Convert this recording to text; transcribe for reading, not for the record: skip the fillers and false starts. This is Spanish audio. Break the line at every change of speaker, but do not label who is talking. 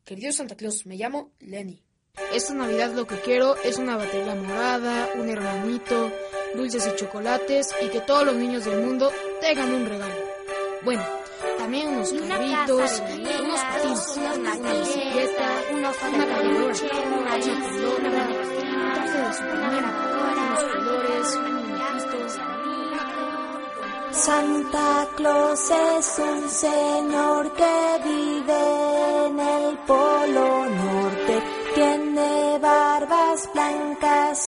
Querido Santa Claus, me llamo Lenny.
Esta Navidad lo que quiero es una batería morada, un hermanito, dulces y chocolates y que todos los niños del mundo tengan un regalo. Bueno, también unos carritos, unos patines, una bicicleta, una cargadora, una pelota, un traje de Superman, unos colores, muñequitos.
Santa Claus es un señor que vive en el Polo Norte. Tiene barbas blancas